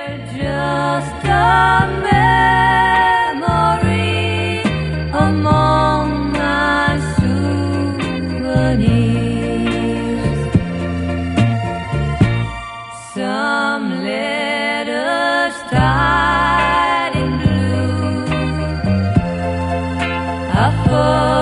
just a memory among my souvenirs. Some letters tied in blue, a